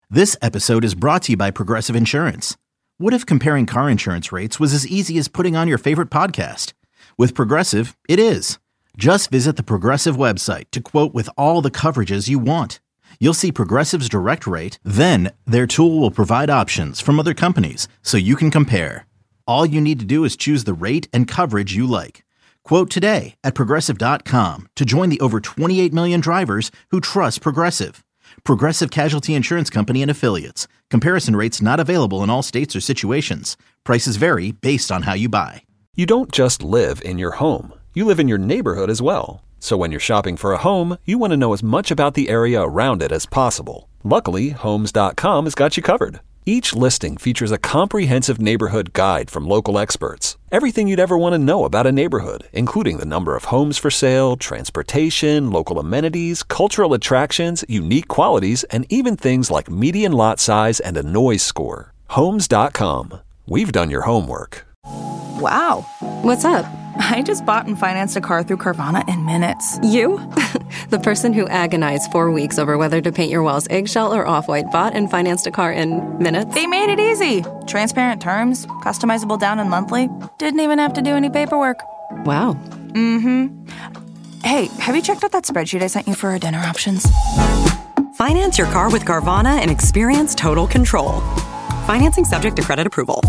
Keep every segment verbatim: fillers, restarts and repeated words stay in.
This episode is brought to you by Progressive Insurance. What if comparing car insurance rates was as easy as putting on your favorite podcast? With Progressive, it is. Just visit the Progressive website to quote with all the coverages you want. You'll see Progressive's direct rate, then their tool will provide options from other companies so you can compare. All you need to do is choose the rate and coverage you like. Quote today at progressive dot com to join the over twenty-eight million drivers who trust Progressive. Progressive Casualty Insurance Company and Affiliates. Comparison rates not available in all states or situations. Prices vary based on how you buy. You don't just live in your home. You live in your neighborhood as well. So when you're shopping for a home, you want to know as much about the area around it as possible. Luckily, Homes dot com has got you covered. Each listing features a comprehensive neighborhood guide from local experts. Everything you'd ever want to know about a neighborhood, including the number of homes for sale, transportation, local amenities, cultural attractions, unique qualities, and even things like median lot size and a noise score. Homes dot com. We've done your homework. Wow. What's up? I just bought and financed a car through Carvana in minutes. You? The person who agonized four weeks over whether to paint your walls eggshell or off-white bought and financed a car in minutes? They made it easy. Transparent terms, customizable down and monthly. Didn't even have to do any paperwork. Wow. Mm-hmm. Hey, have you checked out that spreadsheet I sent you for our dinner options? Finance your car with Carvana and experience total control. Financing subject to credit approval.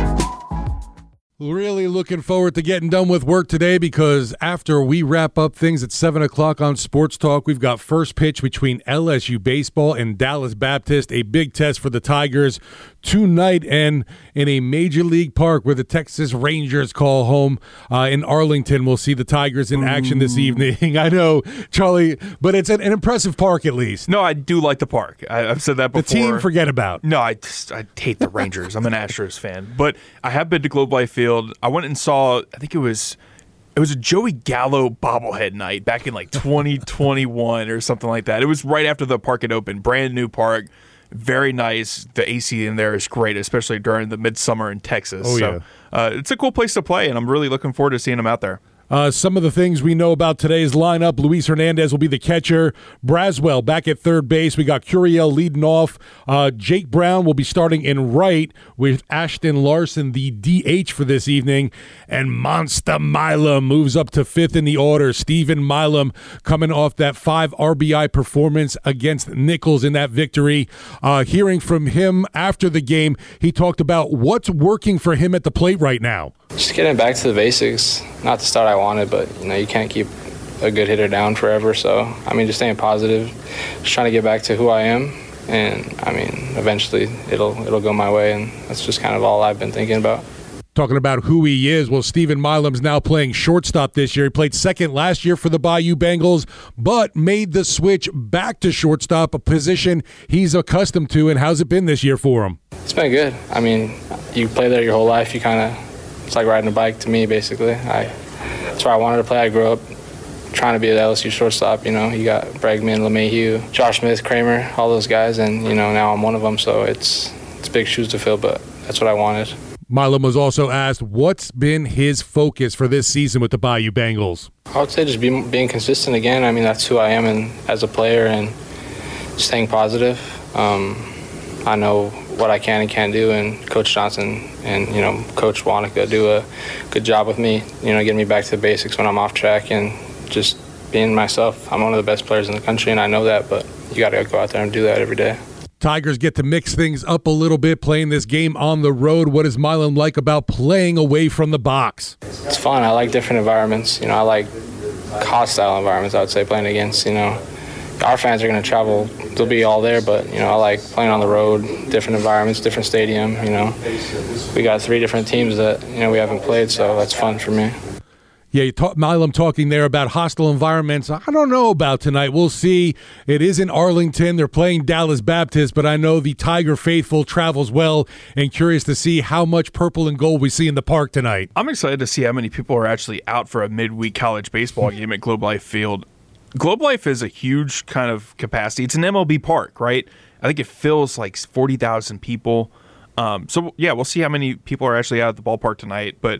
Really looking forward to getting done with work today because after we wrap up things at seven o'clock on Sports Talk, we've got first pitch between L S U Baseball and Dallas Baptist, a big test for the Tigers tonight and in a major league park where the Texas Rangers call home uh, in Arlington. We'll see the Tigers in action this evening. I know, Charlie, but it's an, an impressive park at least. No, I do like the park. I, I've said that before. The team, forget about. No, I just, I hate the Rangers. I'm an Astros fan. But I have been to Globe Life Field. I went and saw, I think it was it was a Joey Gallo bobblehead night back in like twenty twenty-one or something like that. It was right after the park had opened. Brand new park. Very nice. The A C in there is great, especially during the midsummer in Texas. Oh, so, yeah. Uh, it's a cool place to play, and I'm really looking forward to seeing them out there. Uh, some of the things we know about today's lineup: Luis Hernandez will be the catcher. Braswell back at third base. We got Curiel leading off. Uh, Jake Brown will be starting in right with Ashton Larson, the D H for this evening. And Monster Milam moves up to fifth in the order. Stephen Milam coming off that five R B I performance against Nichols in that victory. Uh, hearing from him after the game, he talked about what's working for him at the plate right now. Just getting back to the basics. Not the start I wanted, but you know you can't keep a good hitter down forever. So I mean, just staying positive, just trying to get back to who I am, and I mean, eventually it'll it'll go my way, and that's just kind of all I've been thinking about. Talking about who he is, well, Stephen Milam's now playing shortstop this year. He played second last year for the Bayou Bengals, but made the switch back to shortstop, a position he's accustomed to. And how's it been this year for him? It's been good. I mean, you play there your whole life. You kind of, it's like riding a bike to me, basically. I That's where I wanted to play. I grew up trying to be an L S U shortstop. You know, you got Bregman, LeMahieu, Josh Smith, Kramer, all those guys, and, you know, now I'm one of them. So it's, it's big shoes to fill, but that's what I wanted. Milam was also asked what's been his focus for this season with the Bayou Bengals. I would say just being, being consistent again. I mean, that's who I am and as a player, and staying positive. Um, I know what I can and can't do, and Coach Johnson and, you know, Coach Wanaka do a good job with me, you know, getting me back to the basics when I'm off track and just being myself. I'm one of the best players in the country, and I know that, but you got to go out there and do that every day. Tigers get to mix things up a little bit, playing this game on the road. What does Milam like about playing away from the box? It's fun. I like different environments. You know, I like hostile environments, I would say, playing against, you know. Our fans are going to travel. They'll be all there, but, you know, I like playing on the road, different environments, different stadium, you know. We got three different teams that, you know, we haven't played, so that's fun for me. Yeah, you talk, Milam talking there about hostile environments. I don't know about tonight. We'll see. It is in Arlington. They're playing Dallas Baptist, but I know the Tiger faithful travels well, and curious to see how much purple and gold we see in the park tonight. I'm excited to see how many people are actually out for a midweek college baseball game at Globe Life Field. Globe Life is a huge kind of capacity. It's an M L B park, right? I think it fills like forty thousand people. Um, so, yeah, we'll see how many people are actually out at the ballpark tonight, but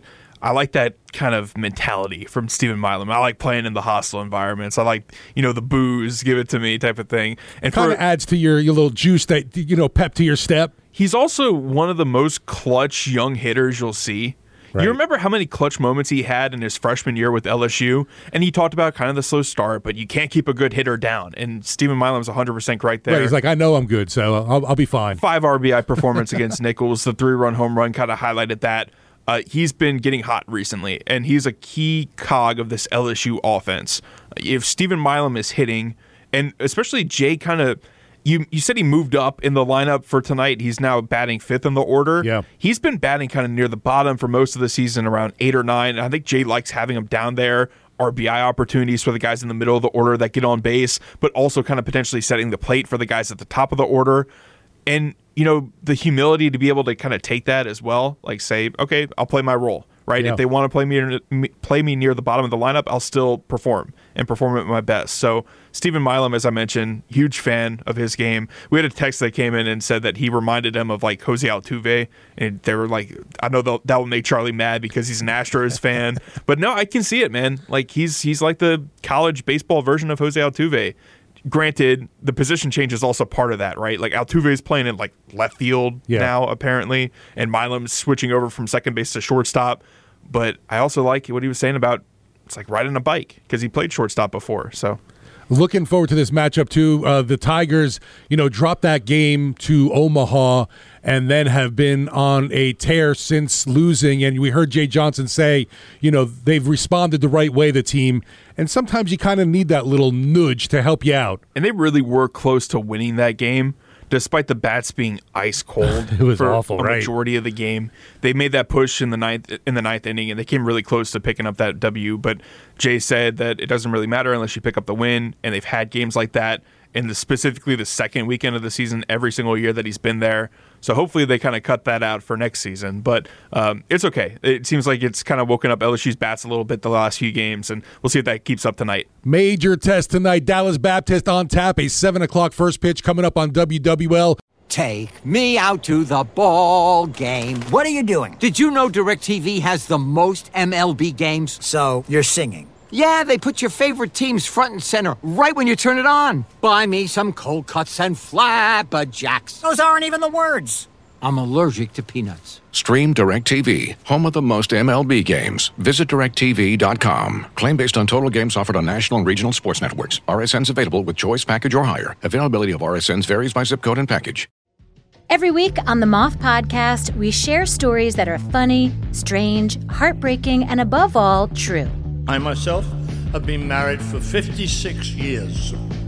I like that kind of mentality from Stephen Milam. I like playing in the hostile environments. I like, you know, the booze, give it to me type of thing. And kind of adds to your, your little juice that, you know, pep to your step. He's also one of the most clutch young hitters you'll see. Right. You remember how many clutch moments he had in his freshman year with L S U? And he talked about kind of the slow start, but you can't keep a good hitter down. And Stephen Milam's one hundred percent right there. Right, he's like, I know I'm good, so I'll, I'll be fine. Five R B I performance against Nichols. The three-run home run kind of highlighted that. Uh, he's been getting hot recently, and he's a key cog of this L S U offense. If Stephen Milam is hitting, and especially Jay kind of – You you said he moved up in the lineup for tonight. He's now batting fifth in the order. Yeah. He's been batting kind of near the bottom for most of the season, around eight or nine. I think Jay likes having him down there. R B I opportunities for the guys in the middle of the order that get on base, but also kind of potentially setting the plate for the guys at the top of the order. And, you know, the humility to be able to kind of take that as well. Like say, okay, I'll play my role. Right, yeah. If they want to play me play me near the bottom of the lineup, I'll still perform and perform at my best. So Stephen Milam, as I mentioned, huge fan of his game. We had a text that came in and said that he reminded him of like Jose Altuve, and they were like, I know that will make Charlie mad because he's an Astros fan, but no, I can see it, man. Like he's he's like the college baseball version of Jose Altuve. Granted, the position change is also part of that, right? Like Altuve is playing in like left field yeah. now, apparently, and Milam's switching over from second base to shortstop. But I also like what he was saying about it's like riding a bike because he played shortstop before. So, looking forward to this matchup too. Uh, the Tigers, you know, dropped that game to Omaha and then have been on a tear since losing. And we heard Jay Johnson say, you know, they've responded the right way, the team. And sometimes you kind of need that little nudge to help you out. And they really were close to winning that game, despite the bats being ice cold. It was for awful, a right? Majority of the game. They made that push in the ninth in the ninth inning, and they came really close to picking up that W. But Jay said that it doesn't really matter unless you pick up the win, and they've had games like that in the specifically the second weekend of the season every single year that he's been there. So hopefully they kind of cut that out for next season. But um, it's okay. It seems like it's kind of woken up L S U's bats a little bit the last few games, and we'll see if that keeps up tonight. Major test tonight. Dallas Baptist on tap. A seven o'clock first pitch coming up on W W L. Take me out to the ball game. What are you doing? Did you know DirecTV has the most M L B games? So you're singing. Yeah, they put your favorite teams front and center right when you turn it on. Buy me some cold cuts and flapjacks. Those aren't even the words. I'm allergic to peanuts. Stream DirecTV, home of the most M L B games. Visit direct T V dot com. Claim based on total games offered on national and regional sports networks. R S Ns available with choice package or higher. Availability of R S Ns varies by zip code and package. Every week on the Moth Podcast, we share stories that are funny, strange, heartbreaking, and above all, true. I myself have been married for fifty-six years.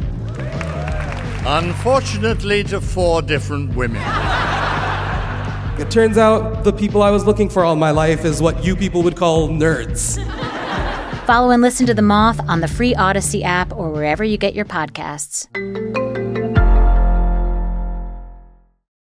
Unfortunately, to four different women. It turns out the people I was looking for all my life is what you people would call nerds. Follow and listen to The Moth on the free Odyssey app or wherever you get your podcasts.